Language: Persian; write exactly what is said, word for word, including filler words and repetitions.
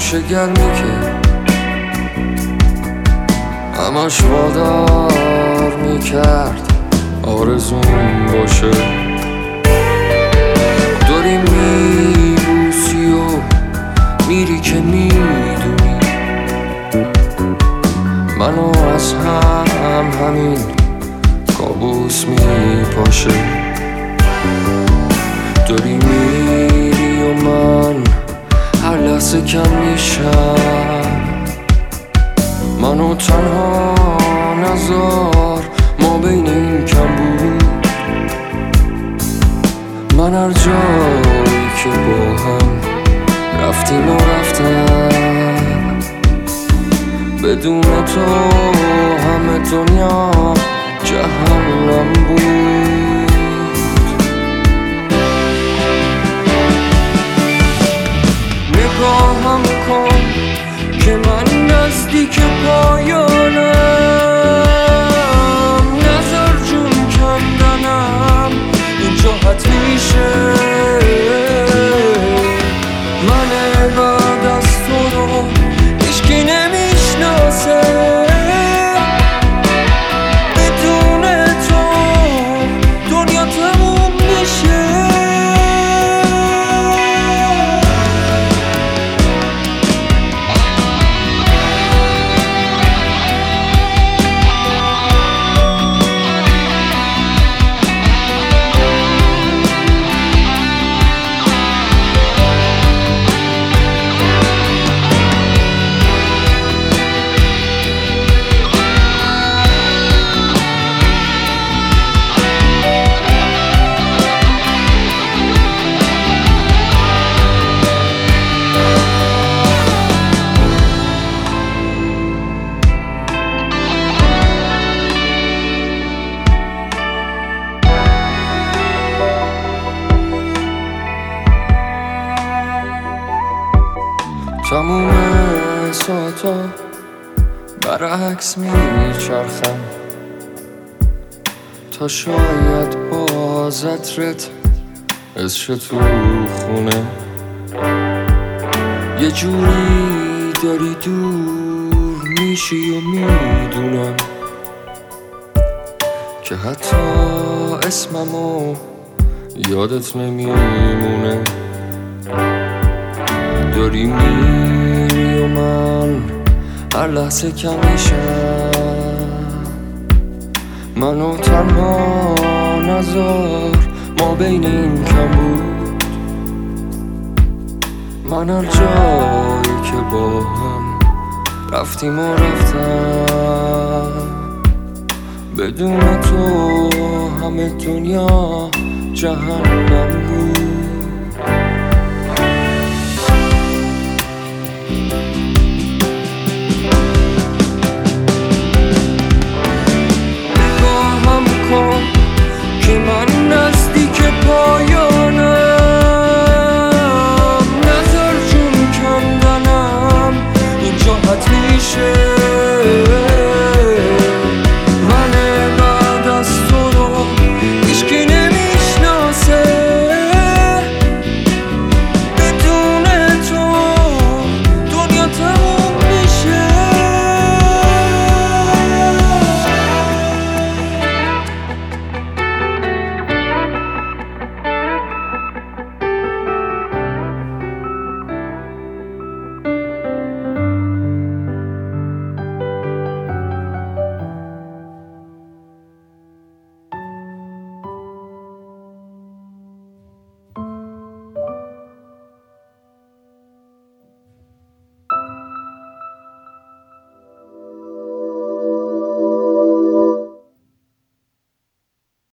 آتش گرمی که همش وادار میکرد آرزون باشه. داری میبوسی و میری که میدونی منو از هم همین کابوس میپاشه. داری میری و من هر لحظه کم میشم. منو تنها نذار ما بین این کم بود. من هر جایی که با هم رفتیم و رفتم بدون تو همه دنیا جهنم بود. نگاهم کن که من نزدیک پایانم. نظر جون کندنم اینجا حتمیشه. من بعد از تو رو هیچکی نمیشناسه. بدون تو دنیا تموم میشه. تموم ساعتا برعکس میچرخم تا شاید باز عطرت عشق تو خونه. یه جوری داری دور میشی و میدونم که حتی اسممو یادت نمیمونه. داری میری و من هر لحظه کم میشم. منو تنها نذار ما بین این کم بود. من هر جایی که با هم رفتیم و رفتم بدون تو همه دنیا جهنم بود.